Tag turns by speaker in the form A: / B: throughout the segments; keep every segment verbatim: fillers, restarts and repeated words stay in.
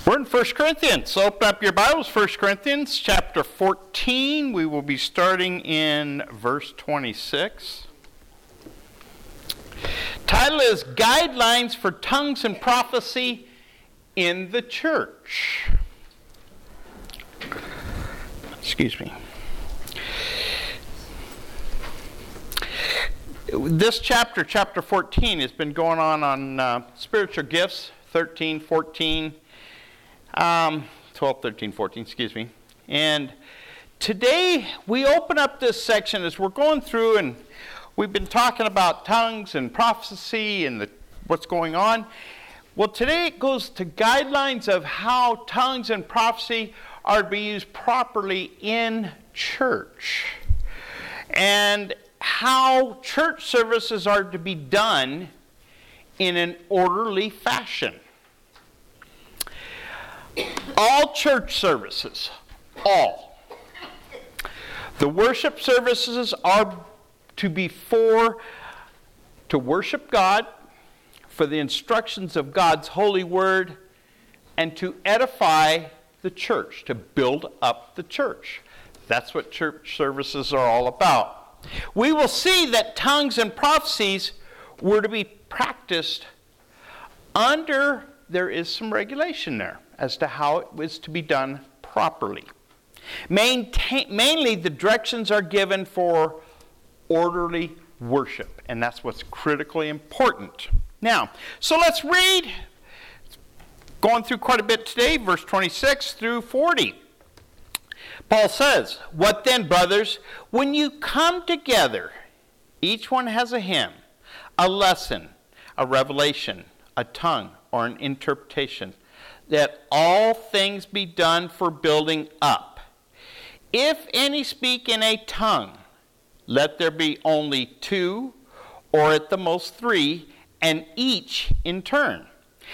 A: We're in First Corinthians. So open up your Bibles, First Corinthians chapter fourteen. We will be starting in verse twenty-six. Title is Guidelines for Tongues and Prophecy in the Church. Excuse me. This chapter, chapter fourteen, has been going on on uh, spiritual gifts, thirteen, fourteen, um, twelve, thirteen, fourteen, excuse me. And today we open up this section as we're going through, and we've been talking about tongues and prophecy and the, what's going on. Well, today it goes to guidelines of how tongues and prophecy are to be used properly in church, and how church services are to be done in an orderly fashion. All church services, all. The worship services are to be for, to worship God, for the instructions of God's holy word, and to edify the church, to build up the church. That's what church services are all about. We will see that tongues and prophecies were to be practiced under, there is some regulation there as to how it was to be done properly. Maintain, mainly the directions are given for orderly worship, and that's what's critically important. Now, so let's read, going through quite a bit today, verse twenty-six through forty. Paul says, "What then, brothers, when you come together, each one has a hymn, a lesson, a revelation, a tongue, or an interpretation, that all things be done for building up. If any speak in a tongue, let there be only two, or at the most three, and each in turn.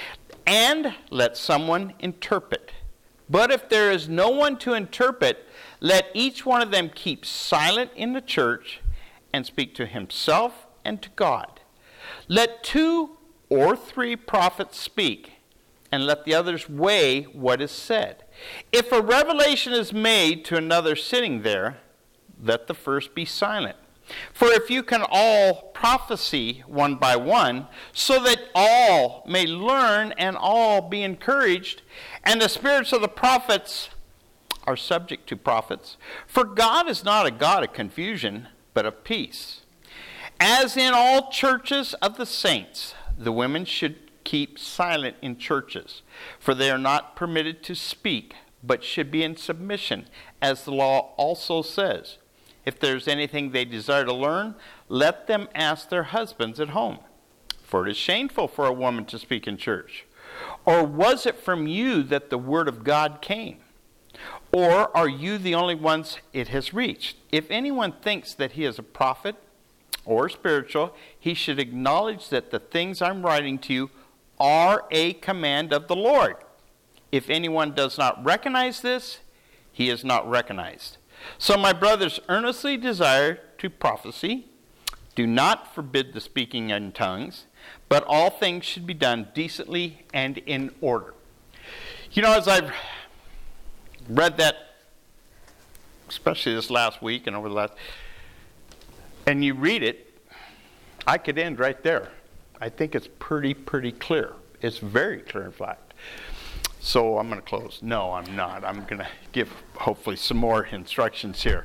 A: And let someone interpret. But if there is no one to interpret, let each one of them keep silent in the church and speak to himself and to God. Let two or three prophets speak, and let the others weigh what is said. If a revelation is made to another sitting there, let the first be silent. For if you can all prophesy one by one, so that all may learn and all be encouraged, and the spirits of the prophets are subject to prophets, for God is not a God of confusion, but of peace. As in all churches of the saints, the women should keep silent in churches, for they are not permitted to speak, but should be in submission, as the law also says. If there's anything they desire to learn, let them ask their husbands at home. For it is shameful for a woman to speak in church. Or was it from you that the word of God came? Or are you the only ones it has reached? If anyone thinks that he is a prophet or spiritual, he should acknowledge that the things I'm writing to you are a command of the Lord. If anyone does not recognize this, he is not recognized. So my brothers, earnestly desire to prophesy. Do not forbid the speaking in tongues, but all things should be done decently and in order." You know, as I've read that, especially this last week and over the last, and you read it, I could end right there. I think it's pretty, pretty clear. It's very clear, in fact. So I'm going to close. No, I'm not. I'm going to give, hopefully, some more instructions here.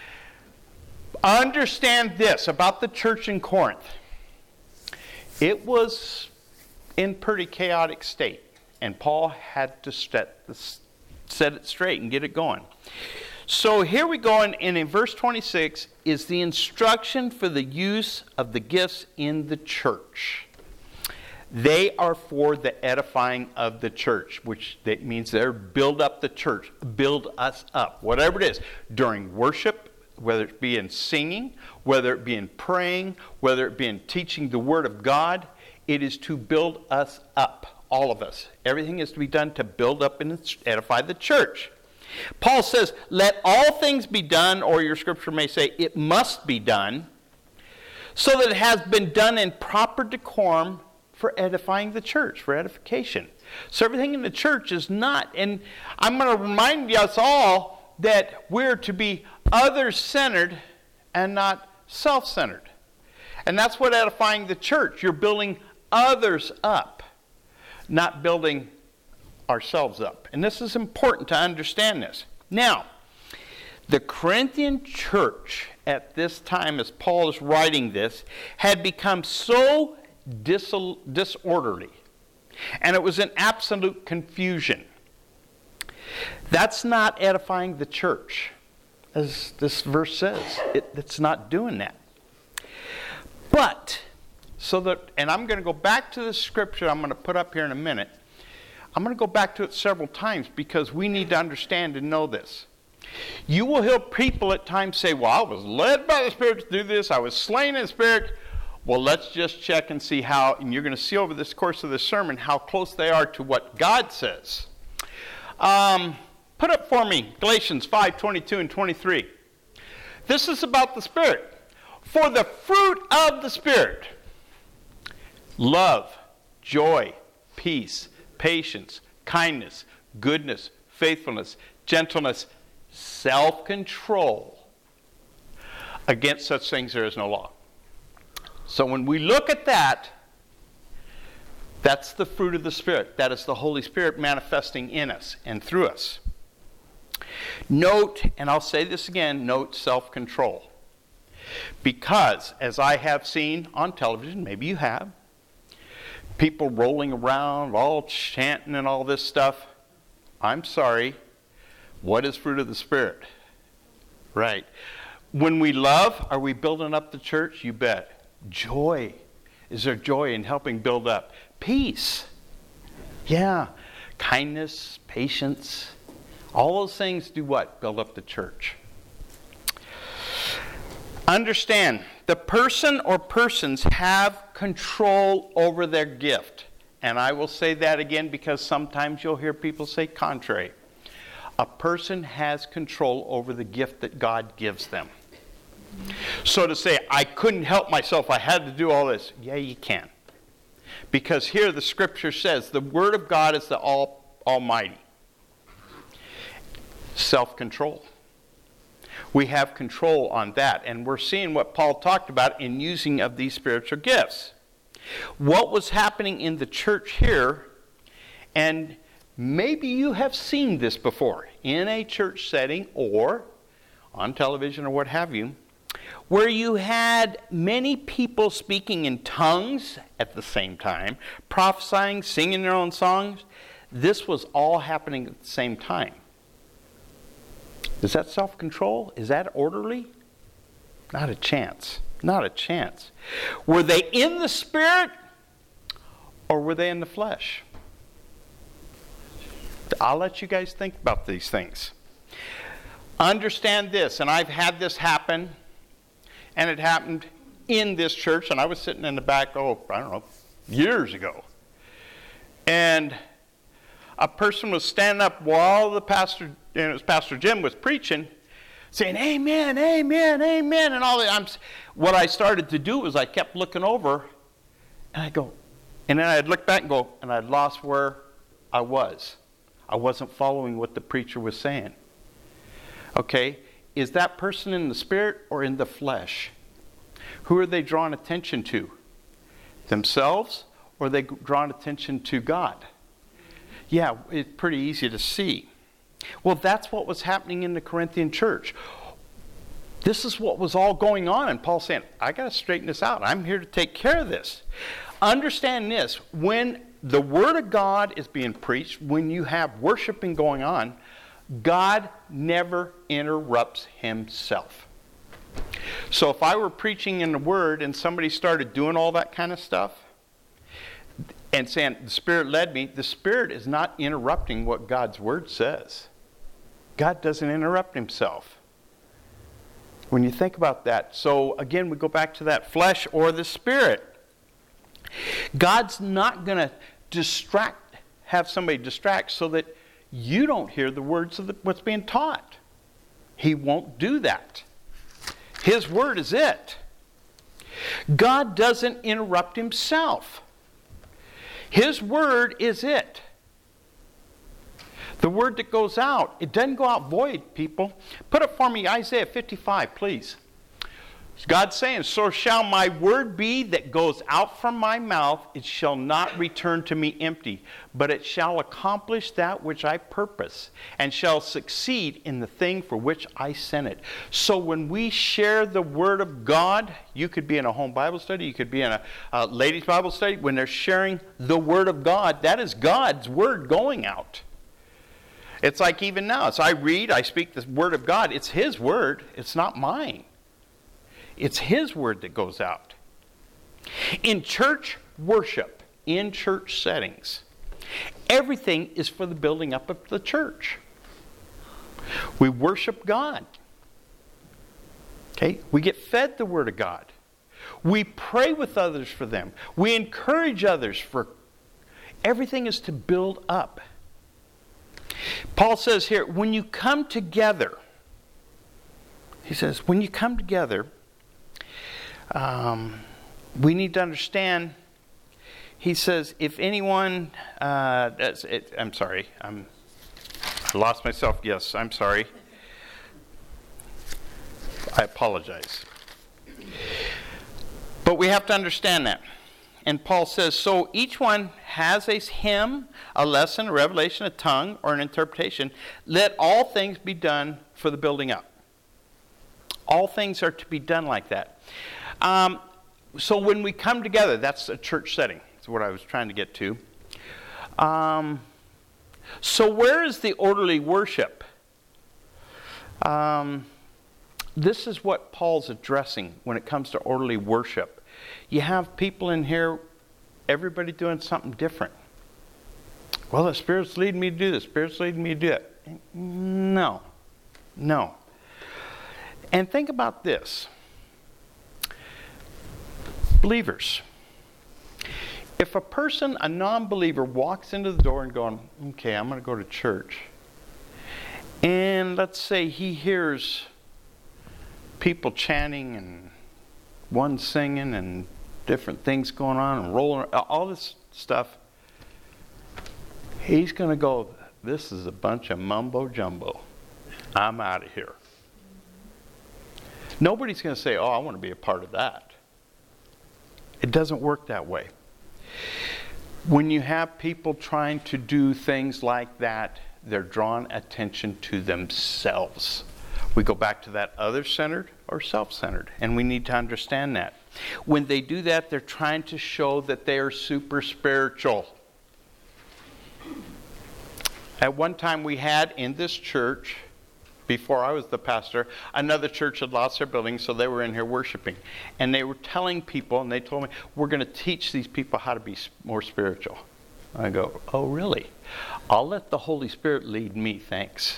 A: Understand this about the church in Corinth. It was in pretty chaotic state, and Paul had to set, set it straight and get it going. So here we go, and in verse twenty-six is the instruction for the use of the gifts in the church. They are for the edifying of the church, which that means they're build up the church, build us up, whatever it is, during worship, whether it be in singing, whether it be in praying, whether it be in teaching the word of God. It is to build us up, all of us. Everything is to be done to build up and edify the church. Paul says, let all things be done, or your scripture may say, it must be done, so that it has been done in proper decorum for edifying the church, for edification. So everything in the church is not, and I'm going to remind us all that we're to be other-centered and not self-centered. And that's what edifying the church. You're building others up, not building ourselves up. And this is important to understand this. Now, the Corinthian church at this time, as Paul is writing this, had become so dis- disorderly. And it was in absolute confusion. That's not edifying the church, as this verse says. It, it's not doing that. But, so that, and I'm going to go back to the scripture I'm going to put up here in a minute. I'm going to go back to it several times because we need to understand and know this. You will hear people at times say, well, I was led by the Spirit to do this. I was slain in the Spirit. Well, let's just check and see how, and you're going to see over this course of the sermon how close they are to what God says. Um, put up for me Galatians five, twenty-two and twenty-three. This is about the Spirit. For the fruit of the Spirit, love, joy, peace, patience, kindness, goodness, faithfulness, gentleness, self-control. Against such things there is no law. So when we look at that, that's the fruit of the Spirit. That is the Holy Spirit manifesting in us and through us. Note, and I'll say this again, note self-control. Because, as I have seen on television, maybe you have, people rolling around, all chanting and all this stuff. I'm sorry. What is fruit of the Spirit? Right. When we love, are we building up the church? You bet. Joy. Is there joy in helping build up? Peace. Yeah. Kindness, patience. All those things do what? Build up the church. Understand, the person or persons have control over their gift. And I will say that again because sometimes you'll hear people say contrary. A person has control over the gift that God gives them. So to say, I couldn't help myself, I had to do all this. Yeah, you can. Because here the scripture says, the word of God is the all, Almighty. Self-control. We have control on that. And we're seeing what Paul talked about in using of these spiritual gifts. What was happening in the church here, and maybe you have seen this before in a church setting or on television or what have you, where you had many people speaking in tongues at the same time, prophesying, singing their own songs. This was all happening at the same time. Is that self-control? Is that orderly? Not a chance. Not a chance. Were they in the Spirit or were they in the flesh? I'll let you guys think about these things. Understand this, and I've had this happen, and it happened in this church, and I was sitting in the back, oh, I don't know, years ago. And a person was standing up while the pastor, and it was Pastor Jim, was preaching, saying, amen, amen, amen, and all that. I'm, what I started to do was I kept looking over, and I go, and then I'd look back and go, and I'd lost where I was. I wasn't following what the preacher was saying. Okay, is that person in the Spirit or in the flesh? Who are they drawing attention to? Themselves, or are they drawing attention to God? Yeah, it's pretty easy to see. Well, that's what was happening in the Corinthian church. This is what was all going on, and Paul's saying, I got to straighten this out. I'm here to take care of this. Understand this, when the Word of God is being preached, when you have worshiping going on, God never interrupts Himself. So if I were preaching in the Word and somebody started doing all that kind of stuff and saying, the Spirit led me, the Spirit is not interrupting what God's Word says. God doesn't interrupt Himself. When you think about that, so again, we go back to that flesh or the Spirit. God's not going to distract, have somebody distract so that you don't hear the words of the, what's being taught. He won't do that. His word is it. God doesn't interrupt Himself. His word is it. The word that goes out, it doesn't go out void, people. Put up for me Isaiah fifty-five, please. God's saying, so shall my word be that goes out from my mouth. It shall not return to me empty, but it shall accomplish that which I purpose, and shall succeed in the thing for which I sent it. So when we share the word of God, you could be in a home Bible study, you could be in a, a ladies' Bible study. When they're sharing the word of God, that is God's word going out. It's like even now, as I read, I speak the word of God. It's His word. It's not mine. It's His word that goes out. In church worship, in church settings, everything is for the building up of the church. We worship God. Okay? We get fed the word of God. We pray with others for them. We encourage others for... Everything is to build up. Paul says here, when you come together, he says, when you come together, Um, we need to understand, he says, if anyone, uh, that's it, I'm sorry, I'm, I lost myself, yes, I'm sorry. I apologize. But we have to understand that. And Paul says, so each one has a hymn, a lesson, a revelation, a tongue, or an interpretation. Let all things be done for the building up. All things are to be done like that. Um, so when we come together, that's a church setting. That's what I was trying to get to. Um, so where is the orderly worship? Um, this is what Paul's addressing when it comes to orderly worship. You have people in here, everybody doing something different. Well, the Spirit's leading me to do this. The Spirit's leading me to do it. No. No. And think about this. Believers. If a person, a non-believer, walks into the door and going, okay, I'm going to go to church. And let's say he hears people chanting and one singing and different things going on and rolling, all this stuff. He's going to go, this is a bunch of mumbo jumbo. I'm out of here. Nobody's going to say, oh, I want to be a part of that. It doesn't work that way. When you have people trying to do things like that, they're drawing attention to themselves. We go back to that other-centered or self-centered, and we need to understand that. When they do that, they're trying to show that they are super spiritual. At one time we had in this church, before I was the pastor, another church had lost their building, so they were in here worshiping. And they were telling people, and they told me, we're going to teach these people how to be more spiritual. I go, oh, really? I'll let the Holy Spirit lead me, thanks.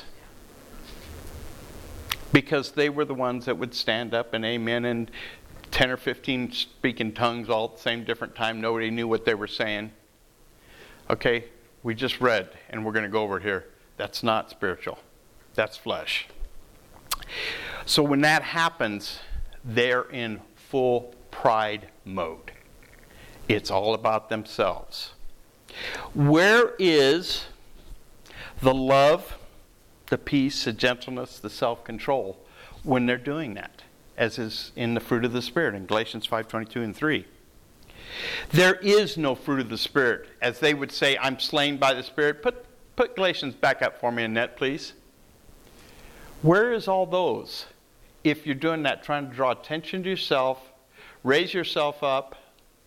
A: Because they were the ones that would stand up and amen and ten or fifteen speak in tongues all at the same different time. Nobody knew what they were saying. Okay, we just read, and we're going to go over here. That's not spiritual. That's flesh. So when that happens, they're in full pride mode. It's all about themselves. Where is the love, the peace, the gentleness, the self-control when they're doing that? As is in the fruit of the Spirit in Galatians five twenty-two and three. There is no fruit of the Spirit. As they would say, I'm slain by the Spirit. Put, put Galatians back up for me, Annette, please. Where is all those? If you're doing that, trying to draw attention to yourself, raise yourself up.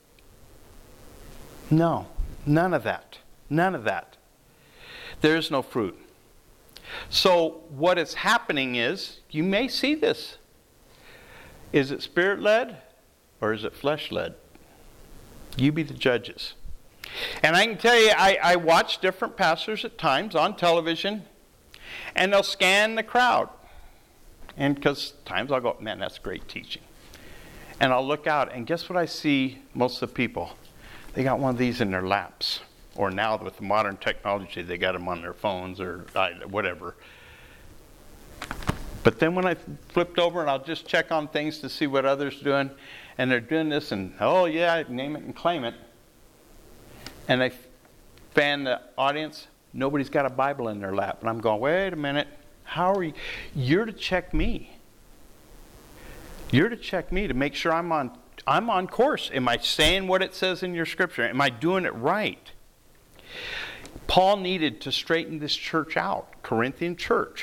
A: No, none of that. None of that. There is no fruit. So what is happening is, you may see this. Is it Spirit-led or is it flesh-led? You be the judges. And I can tell you, I, I watch different pastors at times on television, and they'll scan the crowd. And because times I'll go, man, that's great teaching. And I'll look out, and guess what I see most of the people? They got one of these in their laps. Or now with the modern technology, they got them on their phones or whatever. But then when I flipped over and I'll just check on things to see what others are doing, and they're doing this and, oh yeah, name it and claim it. And they fan the audience. Nobody's got a Bible in their lap. And I'm going, wait a minute. How are you? You're to check me. You're to check me to make sure I'm on I'm on course. Am I saying what it says in your scripture? Am I doing it right? Paul needed to straighten this church out, Corinthian church.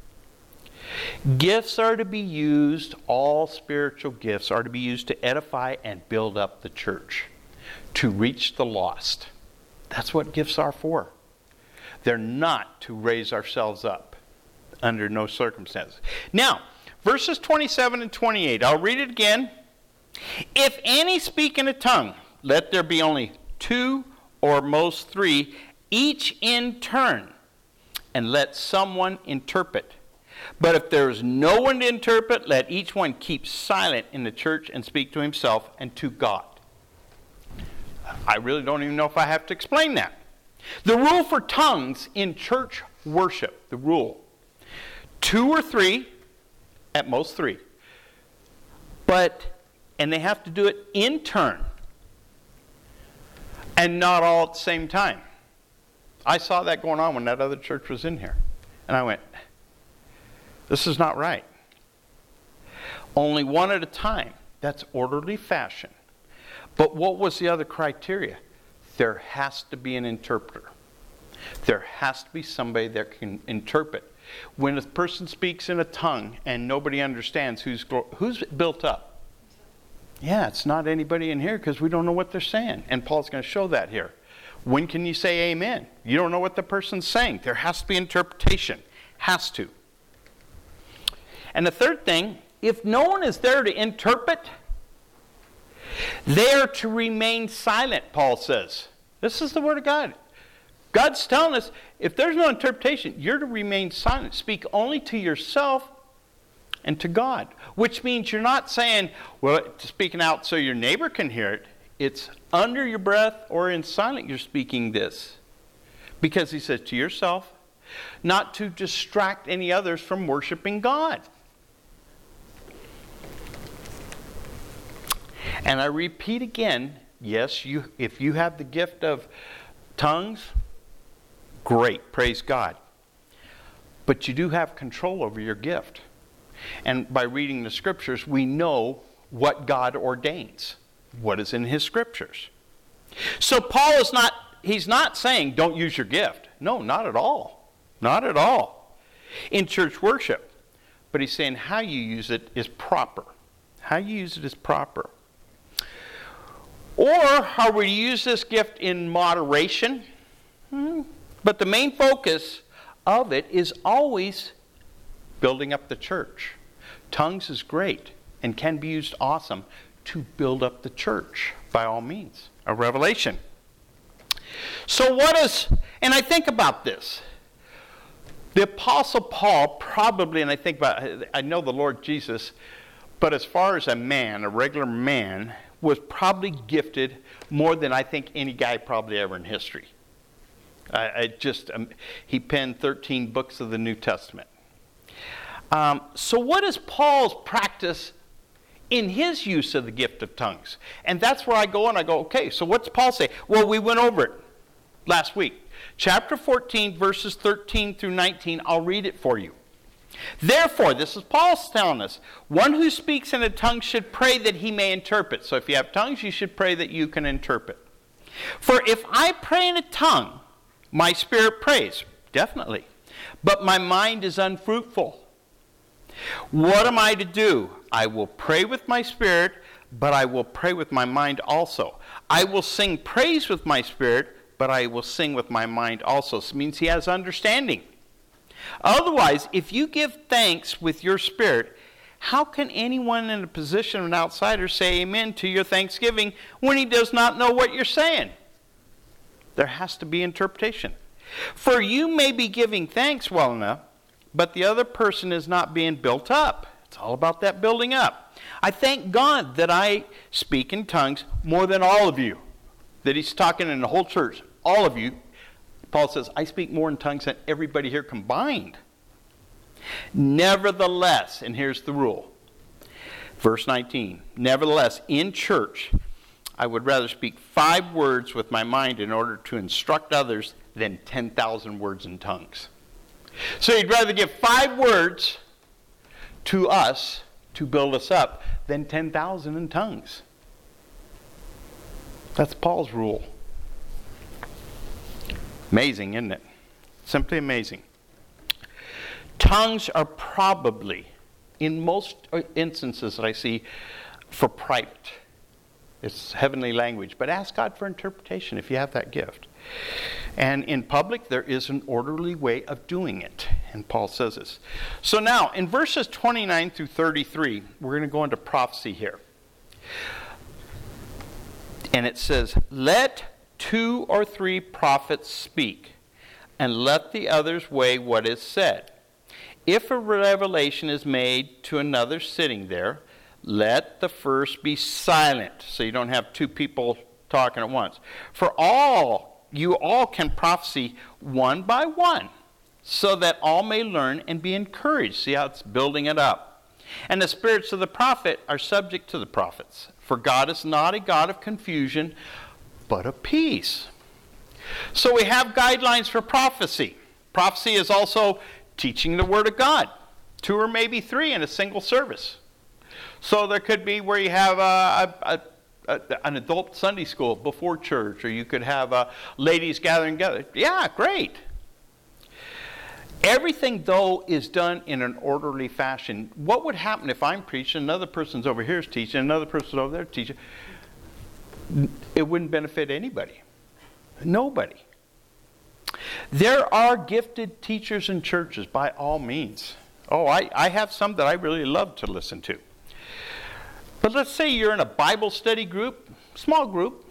A: Gifts are to be used, all spiritual gifts are to be used to edify and build up the church, to reach the lost. That's what gifts are for. They're not to raise ourselves up under no circumstances. Now, verses twenty-seven and twenty-eight, I'll read it again. If any speak in a tongue, let there be only two or most three, each in turn, and let someone interpret. But if there is no one to interpret, let each one keep silent in the church and speak to himself and to God. I really don't even know if I have to explain that. The rule for tongues in church worship, the rule, two or three, at most three. But, and they have to do it in turn, and not all at the same time. I saw that going on when that other church was in here. And I went, this is not right. Only one at a time. That's orderly fashion. But what was the other criteria? There has to be an interpreter. There has to be somebody that can interpret. When a person speaks in a tongue and nobody understands, who's who's built up? Yeah, it's not anybody in here because we don't know what they're saying. And Paul's going to show that here. When can you say amen? You don't know what the person's saying. There has to be interpretation. Has to. And the third thing, if no one is there to interpret, they are to remain silent, Paul says. This is the Word of God. God's telling us, if there's no interpretation, you're to remain silent. Speak only to yourself and to God. Which means you're not saying, well, speaking out so your neighbor can hear it. It's under your breath or in silent you're speaking this. Because he says to yourself, not to distract any others from worshiping God. And I repeat again, yes, you if you have the gift of tongues, great, praise God. But you do have control over your gift. And by reading the scriptures, we know what God ordains, what is in his scriptures. So Paul is not, he's not saying don't use your gift. No, not at all. Not at all. In church worship. But he's saying how you use it is proper. How you use it is proper. Or are we to use this gift in moderation? Hmm. But the main focus of it is always building up the church. Tongues is great and can be used awesome to build up the church by all means. A revelation. So what is, and I think about this. The Apostle Paul probably, and I think about, I know the Lord Jesus, but as far as a man, a regular man, was probably gifted more than I think any guy probably ever in history. I, I just, um, he penned thirteen books of the New Testament. Um, so what is Paul's practice in his use of the gift of tongues? And that's where I go and I go, okay, so what's Paul say? Well, we went over it last week. Chapter fourteen, verses thirteen through nineteen, I'll read it for you. Therefore, this is Paul telling us, one who speaks in a tongue should pray that he may interpret. So if you have tongues, you should pray that you can interpret. For if I pray in a tongue, my spirit prays, definitely, but my mind is unfruitful. What am I to do? I will pray with my spirit, but I will pray with my mind also. I will sing praise with my spirit, but I will sing with my mind also. This means he has understanding. Otherwise, if you give thanks with your spirit, how can anyone in a position of an outsider say amen to your thanksgiving when he does not know what you're saying? There has to be interpretation. For you may be giving thanks well enough, but the other person is not being built up. It's all about that building up. I thank God that I speak in tongues more than all of you. That he's talking in the whole church. All of you. Paul says, I speak more in tongues than everybody here combined. Nevertheless, and here's the rule. Verse nineteen. Nevertheless, in church, I would rather speak five words with my mind in order to instruct others than ten thousand words in tongues. So you'd rather give five words to us to build us up than ten thousand in tongues. That's Paul's rule. Amazing, isn't it? Simply amazing. Tongues are probably, in most instances that I see, for private. It's heavenly language. But ask God for interpretation if you have that gift. And in public, there is an orderly way of doing it. And Paul says this. So now, in verses twenty-nine through thirty-three, we're going to go into prophecy here. And it says, let two or three prophets speak, and let the others weigh what is said. If a revelation is made to another sitting there, let the first be silent. So you don't have two people talking at once. For all, you all can prophesy one by one, so that all may learn and be encouraged. See how it's building it up. And the spirits of the prophet are subject to the prophets. For God is not a God of confusion, but of peace. So we have guidelines for prophecy. Prophecy is also teaching the Word of God. Two or maybe three in a single service. So there could be where you have a, a, a, an adult Sunday school before church, or you could have a ladies gathering together. Yeah, great. Everything, though, is done in an orderly fashion. What would happen if I'm preaching, another person's over here is teaching, another person's over there teaching? It wouldn't benefit anybody. Nobody. There are gifted teachers in churches, by all means. Oh, I, I have some that I really love to listen to. But let's say you're in a Bible study group, small group,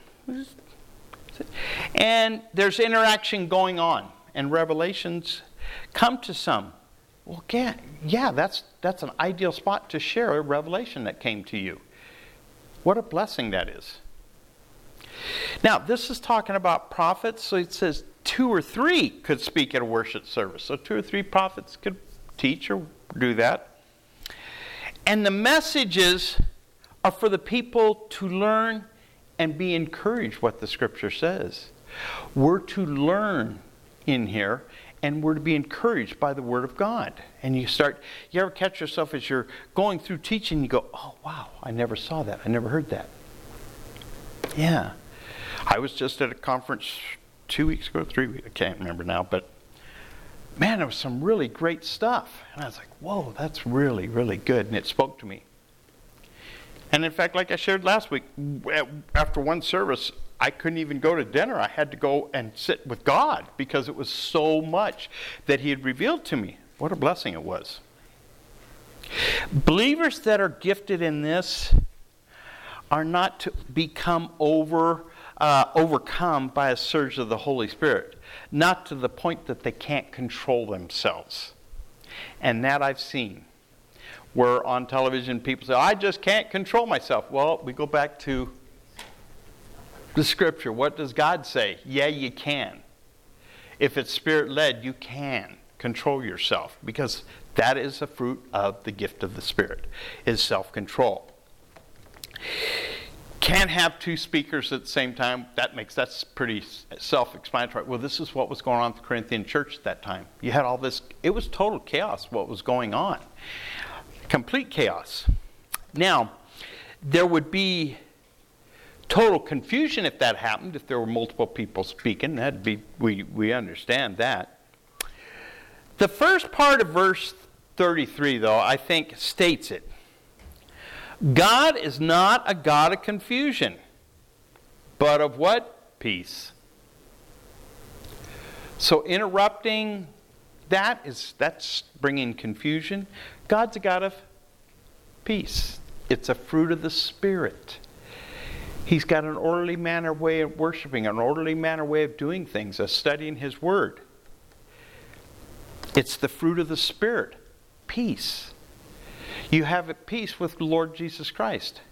A: and there's interaction going on, and revelations come to some. Well, yeah, yeah that's, that's an ideal spot to share a revelation that came to you. What a blessing that is. Now, this is talking about prophets, so it says two or three could speak at a worship service. So two or three prophets could teach or do that. And the messages are for the people to learn and be encouraged what the Scripture says. We're to learn in here, and we're to be encouraged by the Word of God. And you start, you ever catch yourself as you're going through teaching, you go, oh, wow, I never saw that. I never heard that. Yeah. I was just at a conference two weeks ago, three weeks, I can't remember now, but man, there was some really great stuff. And I was like, whoa, that's really, really good. And it spoke to me. And in fact, like I shared last week, after one service, I couldn't even go to dinner. I had to go and sit with God because it was so much that He had revealed to me. What a blessing it was. Believers that are gifted in this are not to become over, uh, overcome by a surge of the Holy Spirit. Not to the point that they can't control themselves. And that I've seen. Where on television people say, I just can't control myself. Well, we go back to the Scripture. What does God say? Yeah, you can. If it's Spirit-led, you can control yourself. Because that is a fruit of the gift of the Spirit, is self-control. Can't have two speakers at the same time. That makes, that's pretty self-explanatory. Well, this is what was going on at the Corinthian church at that time. You had all this, it was total chaos what was going on. Complete chaos. Now, there would be total confusion if that happened, if there were multiple people speaking. That'd be, we, we understand that. The first part of verse thirty-three, though, I think states it. God is not a God of confusion, but of what? Peace. So interrupting that is, that's bringing confusion. God's a God of peace. It's a fruit of the Spirit. He's got an orderly manner way of worshiping, an orderly manner way of doing things, of studying His Word. It's the fruit of the Spirit. Peace. You have a peace with the Lord Jesus Christ.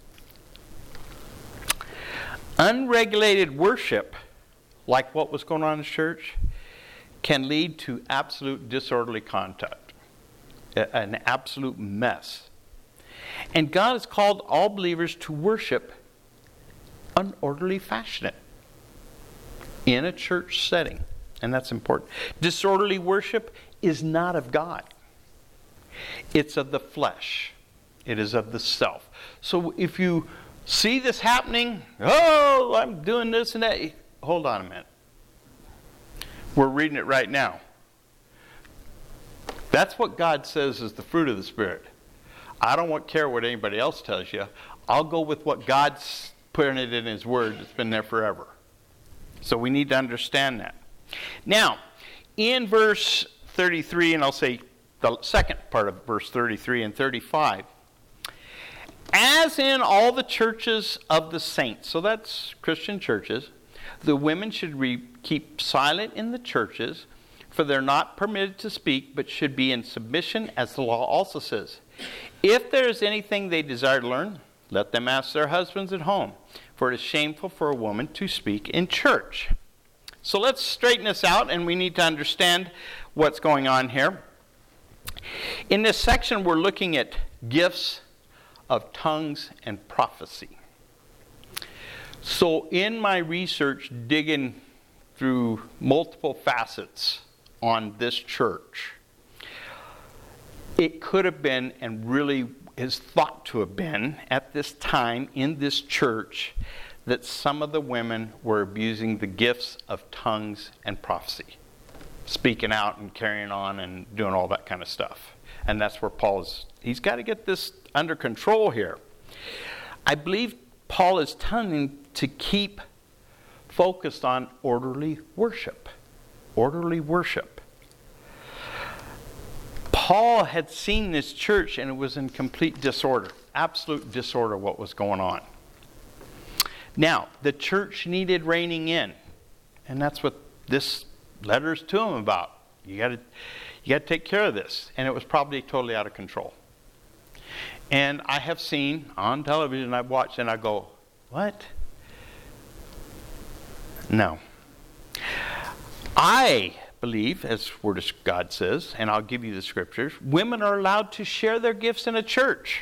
A: Unregulated worship, like what was going on in the church, can lead to absolute disorderly conduct. An absolute mess. And God has called all believers to worship unorderly fashion in a church setting. And that's important. Disorderly worship is not of God. It's of the flesh. It is of the self. So if you see this happening, oh, I'm doing this and that. Hold on a minute. We're reading it right now. That's what God says is the fruit of the Spirit. I don't want care what anybody else tells you. I'll go with what God's putting it in His Word. It's been there forever. So we need to understand that. Now, in verse thirty-three, and I'll say the second part of verse thirty-three and thirty-five, as in all the churches of the saints, so that's Christian churches, the women should re- keep silent in the churches, for they're not permitted to speak, but should be in submission, as the law also says. If there is anything they desire to learn, let them ask their husbands at home, for it is shameful for a woman to speak in church. So let's straighten this out, and we need to understand what's going on here. In this section, we're looking at gifts of tongues and prophecy. So in my research, digging through multiple facets on this church, it could have been, and really is thought to have been, at this time in this church, that some of the women were abusing the gifts of tongues and prophecy. Speaking out and carrying on and doing all that kind of stuff. And that's where Paul is. He's got to get this under control here. I believe Paul is telling to keep focused on orderly worship. Orderly worship. Paul had seen this church and it was in complete disorder. Absolute disorder what was going on. Now, the church needed reining in. And that's what this letter is to them about. You got to you got to take care of this. And it was probably totally out of control. And I have seen on television, I've watched and I go, what? No. I believe, as Word of God says, and I'll give you the scriptures, women are allowed to share their gifts in a church.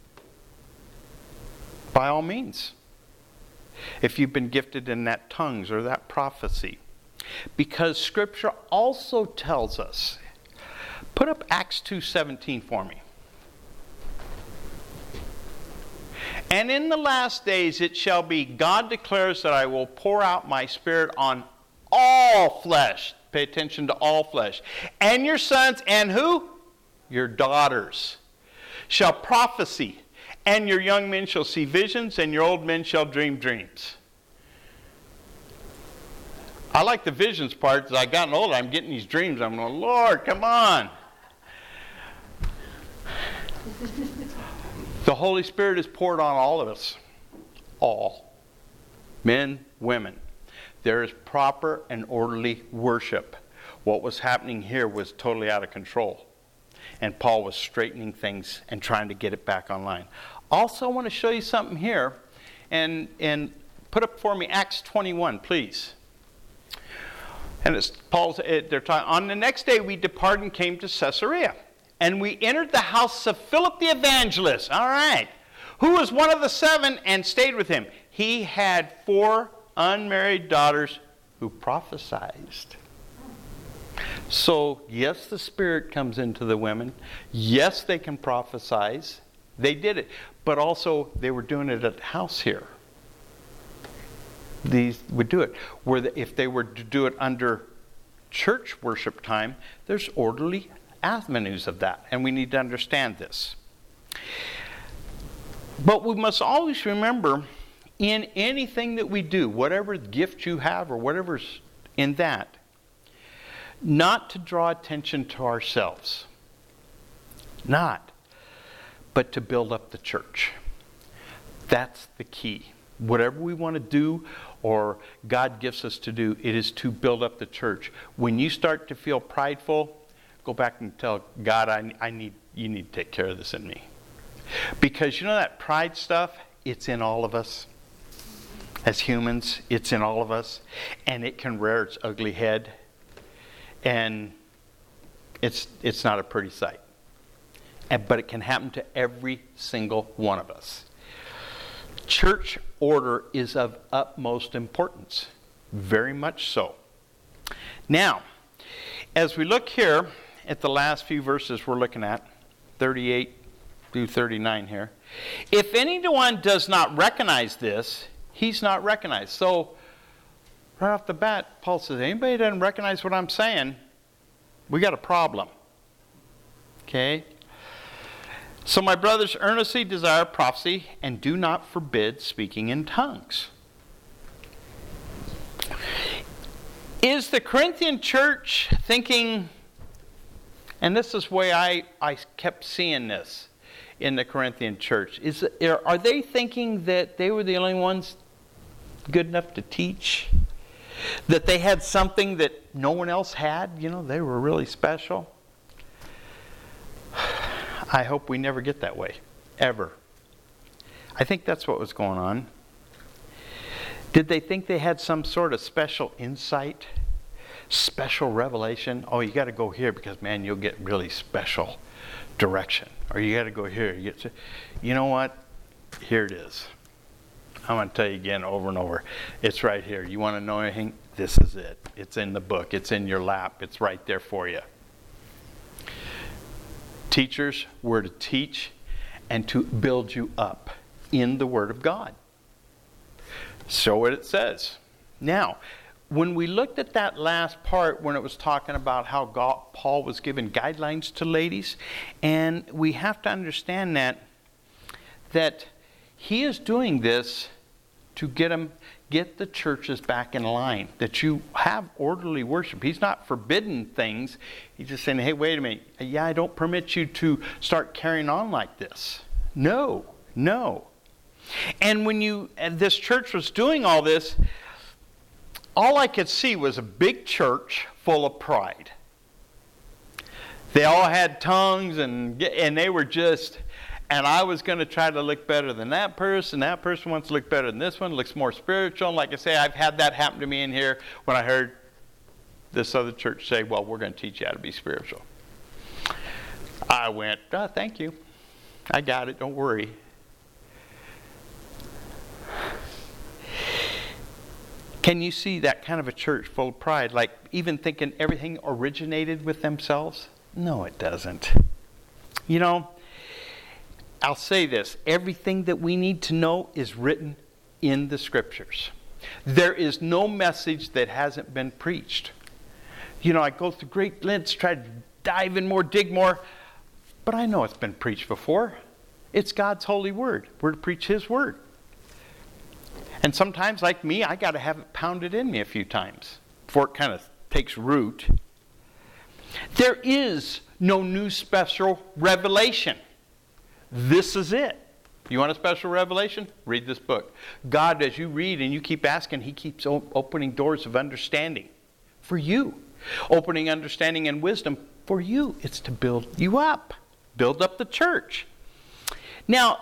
A: By all means. If you've been gifted in that tongues or that prophecy. Because Scripture also tells us. Put up Acts two seventeen for me. And in the last days it shall be, God declares that I will pour out my Spirit on all flesh. Pay attention to all flesh. And your sons and who? Your daughters shall prophesy. And your young men shall see visions, and your old men shall dream dreams. I like the visions part. As I gotten older, I'm getting these dreams. I'm going, Lord, come on. The Holy Spirit is poured on all of us. All. Men, women. There is proper and orderly worship. What was happening here was totally out of control. And Paul was straightening things and trying to get it back online. Also, I want to show you something here. And, and put up for me Acts twenty-one, please. And it's Paul's, they're talking, on the next day we departed and came to Caesarea. And we entered the house of Philip the evangelist. All right. Who was one of the seven and stayed with him. He had four unmarried daughters who prophesied. So, yes, the Spirit comes into the women. Yes, they can prophesy. They did it. But also, they were doing it at the house here. These would do it. Where the, if they were to do it under church worship time, there's orderly avenues of that. And we need to understand this. But we must always remember, in anything that we do, whatever gift you have or whatever's in that, not to draw attention to ourselves. Not. But to build up the church. That's the key. Whatever we want to do or God gives us to do, it is to build up the church. When you start to feel prideful, go back and tell God, I, I need you need to take care of this in me. Because you know that pride stuff, it's in all of us. As humans, it's in all of us. And it can rear its ugly head. And it's it's not a pretty sight. And, but it can happen to every single one of us. Church order is of utmost importance. Very much so. Now, as we look here at the last few verses we're looking at, thirty-eight through thirty-nine here. If anyone does not recognize this, he's not recognized. So, right off the bat, Paul says, anybody that doesn't recognize what I'm saying, we got a problem. Okay? So my brothers, earnestly desire prophecy, and do not forbid speaking in tongues. Is the Corinthian church thinking, and this is the way I, I kept seeing this in the Corinthian church, is are they thinking that they were the only ones good enough to teach? That they had something that no one else had? You know, they were really special? I hope we never get that way, ever. I think that's what was going on. Did they think they had some sort of special insight, special revelation? Oh, you got to go here because, man, you'll get really special direction. Or you got to go here. You, get to, you know what? Here it is. I'm going to tell you again over and over. It's right here. You want to know anything? This is it. It's in the book. It's in your lap. It's right there for you. Teachers were to teach and to build you up in the Word of God. So what it says. Now, when we looked at that last part when it was talking about how God, Paul was giving guidelines to ladies, and we have to understand that, that he is doing this to get them, get the churches back in line, that you have orderly worship. He's not forbidding things. He's just saying, hey, wait a minute. Yeah, I don't permit you to start carrying on like this. No, no. And when you, and this church was doing all this, all I could see was a big church full of pride. They all had tongues, and and they were just, and I was going to try to look better than that person. That person wants to look better than this one, looks more spiritual. And like I say, I've had that happen to me in here when I heard this other church say, well, we're going to teach you how to be spiritual. I went, oh, thank you. I got it, don't worry. Can you see that kind of a church full of pride, like even thinking everything originated with themselves? No, it doesn't. You know, I'll say this. Everything that we need to know is written in the Scriptures. There is no message that hasn't been preached. You know, I go through great lengths, try to dive in more, dig more, but I know it's been preached before. It's God's holy word. We're to preach His word. And sometimes, like me, I got to have it pounded in me a few times before it kind of takes root. There is no new special revelation. This is it. You want a special revelation? Read this book. God, as you read and you keep asking, He keeps opening doors of understanding for you. Opening understanding and wisdom for you. It's to build you up. Build up the church. Now,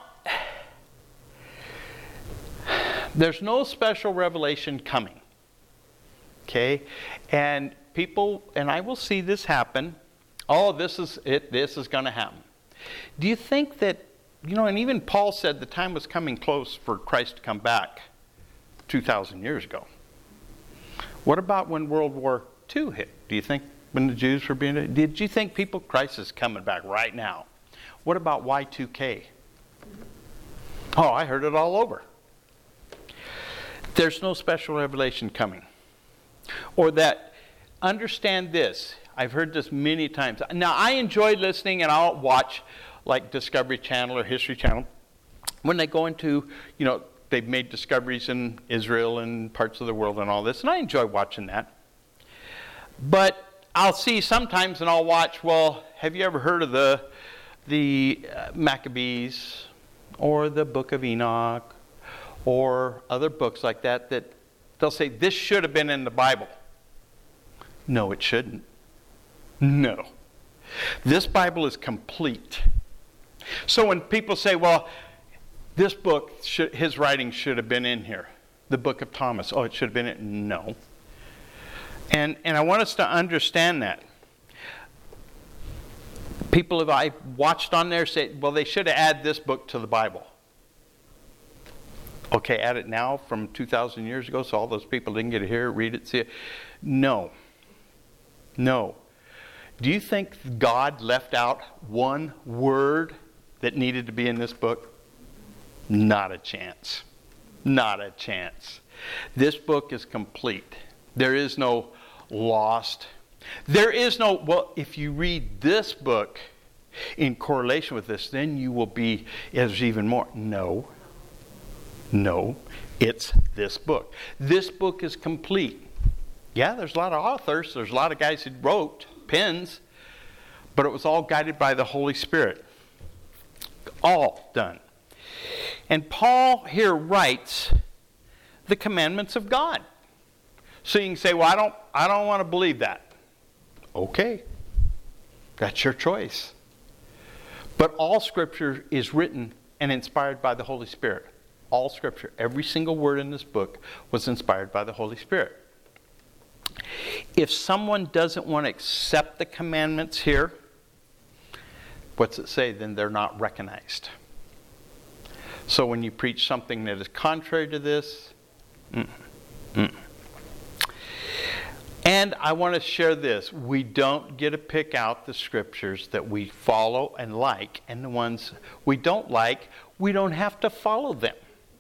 A: there's no special revelation coming. Okay? And people, and I will see this happen. Oh, this is it. This is going to happen. Do you think that, you know, and even Paul said the time was coming close for Christ to come back two thousand years ago. What about when World War Two hit? Do you think when the Jews were being, did you think people, Christ is coming back right now? What about Y two K? Oh, I heard it all over. There's no special revelation coming. Or that, understand this. I've heard this many times. Now, I enjoy listening, and I'll watch like Discovery Channel or History Channel. When they go into, you know, they've made discoveries in Israel and parts of the world and all this, and I enjoy watching that. But I'll see sometimes, and I'll watch, well, have you ever heard of the, the uh, Maccabees or the Book of Enoch? Or other books like that, that they'll say, this should have been in the Bible. No, it shouldn't. No. This Bible is complete. So when people say, well, this book, should, his writing should have been in here. The book of Thomas, oh, it should have been in. No. And, and I want us to understand that. People have I watched on there say, well, they should have added this book to the Bible. Okay, add it now from two thousand years ago so all those people didn't get to hear it, read it, see it. No. No. Do you think God left out one word that needed to be in this book? Not a chance. Not a chance. This book is complete. There is no lost. There is no, well, if you read this book in correlation with this, then you will be, there's even more. No. No. It's this book. This book is complete. Yeah, there's a lot of authors. There's a lot of guys who wrote pens. But it was all guided by the Holy Spirit. All done. And Paul here writes the commandments of God. So you can say, well, I don't, I don't want to believe that. Okay. That's your choice. But all Scripture is written and inspired by the Holy Spirit. All Scripture, every single word in this book was inspired by the Holy Spirit. If someone doesn't want to accept the commandments here, what's it say? Then they're not recognized. So when you preach something that is contrary to this, mm, mm. And I want to share this. We don't get to pick out the scriptures that we follow and like, and the ones we don't like, we don't have to follow them.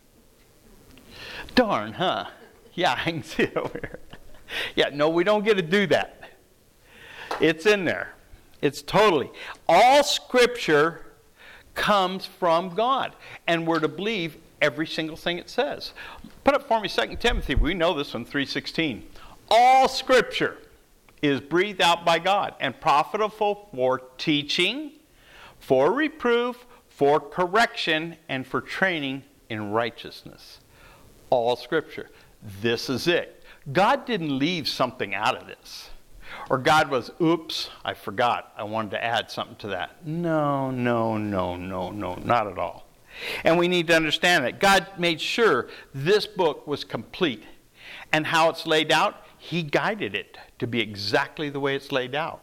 A: Darn, huh? Yeah, I can see it over here. Yeah, no, we don't get to do that. It's in there. It's totally. All Scripture comes from God. And we're to believe every single thing it says. Put up for me Second Timothy. We know this one, three sixteen. All Scripture is breathed out by God and profitable for teaching, for reproof, for correction, and for training in righteousness. All Scripture. This is it. God didn't leave something out of this. Or God was, oops, I forgot. I wanted to add something to that. No, no, no, no, no, not at all. And we need to understand that God made sure this book was complete. And how it's laid out, He guided it to be exactly the way it's laid out.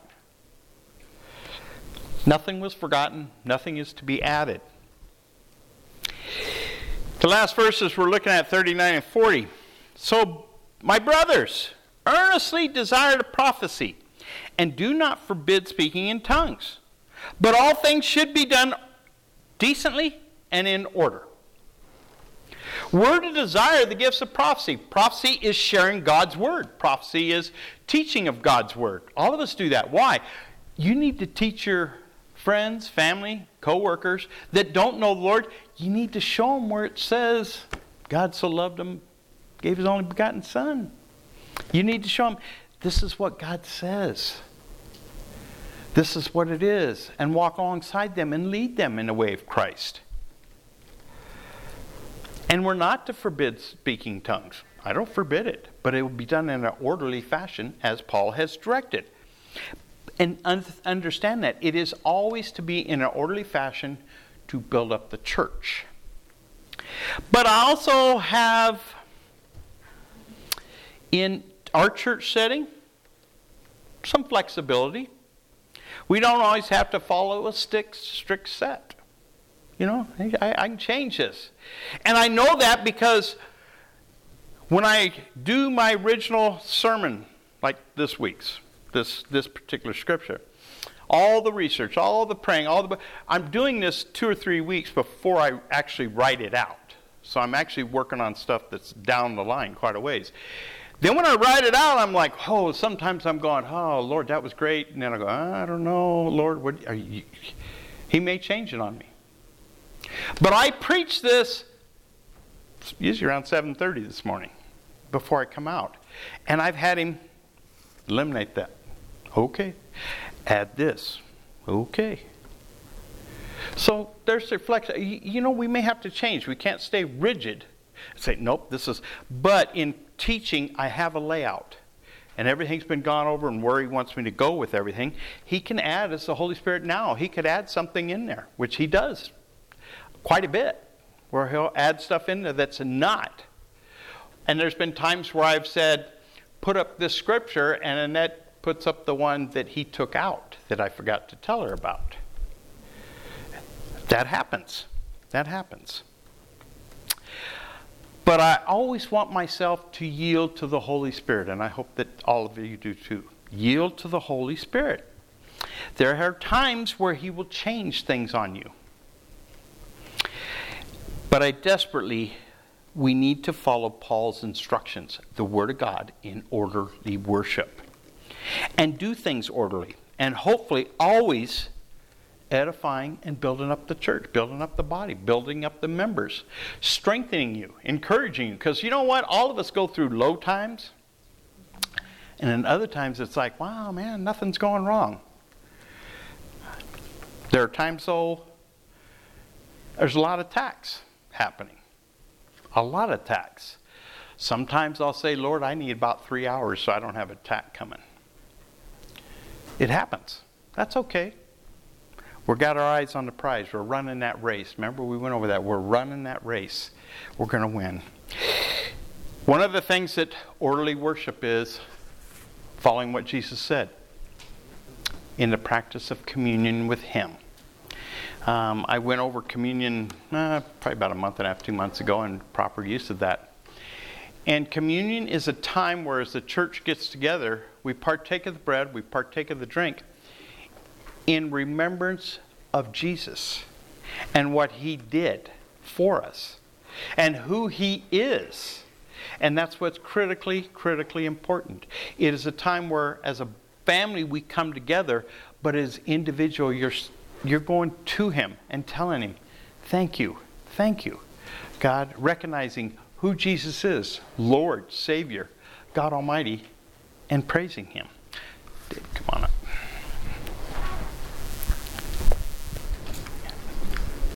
A: Nothing was forgotten. Nothing is to be added. The last verses we're looking at, thirty-nine and forty. So, my brothers, earnestly desire to prophecy, and do not forbid speaking in tongues. But all things should be done decently and in order. We're to desire the gifts of prophecy. Prophecy is sharing God's word. Prophecy is teaching of God's word. All of us do that. Why? You need to teach your friends, family, co-workers that don't know the Lord. You need to show them where it says God so loved them, gave His only begotten Son. You need to show them this is what God says. This is what it is. And walk alongside them and lead them in the way of Christ. And we're not to forbid speaking tongues. I don't forbid it. But it will be done in an orderly fashion as Paul has directed. And un- understand that it is always to be in an orderly fashion to build up the church. But I also have, in our church setting, some flexibility. We don't always have to follow a strict, strict set. You know, I, I can change this. And I know that because when I do my original sermon, like this week's, this, this particular scripture, all the research, all the praying, all the, I'm doing this two or three weeks before I actually write it out. So I'm actually working on stuff that's down the line quite a ways. Then when I write it out, I'm like, oh, sometimes I'm going, oh, Lord, that was great. And then I go, I don't know, Lord, what are you? He may change it on me. But I preached this usually around seven thirty this morning before I come out. And I've had him eliminate that. Okay. Add this. Okay. So there's the flex. You know, we may have to change. We can't stay rigid. Say, nope, this is. But in teaching, I have a layout. And everything's been gone over and where he wants me to go with everything. He can add, as the Holy Spirit now, he could add something in there, which he does quite a bit, where he'll add stuff in there that's not. And there's been times where I've said, put up this scripture, and Annette puts up the one that he took out that I forgot to tell her about. That happens. That happens. But I always want myself to yield to the Holy Spirit, and I hope that all of you do too. Yield to the Holy Spirit. There are times where He will change things on you. But I desperately, we need to follow Paul's instructions, the Word of God, in orderly worship. And do things orderly. And hopefully always edifying and building up the church, building up the body, building up the members, strengthening you, encouraging you. Because you know what? All of us go through low times. And then other times it's like, wow, man, nothing's going wrong. There are times, though, there's a lot of attacks happening. A lot of attacks. Sometimes I'll say, Lord, I need about three hours so I don't have an attack coming. It happens. That's okay. We've got our eyes on the prize. We're running that race. Remember, we went over that. We're running that race. We're going to win. One of the things that orderly worship is following what Jesus said in the practice of communion with Him. Um, I went over communion uh, probably about a month and a half, two months ago, and proper use of that. And communion is a time where as the church gets together, we partake of the bread, we partake of the drink in remembrance of Jesus and what He did for us and who He is. And that's what's critically, critically important. It is a time where as a family we come together, but as individual you're you're going to Him and telling Him, thank you, thank you, God, recognizing who Jesus is, Lord, Savior, God Almighty, and praising Him. Dave, come on up.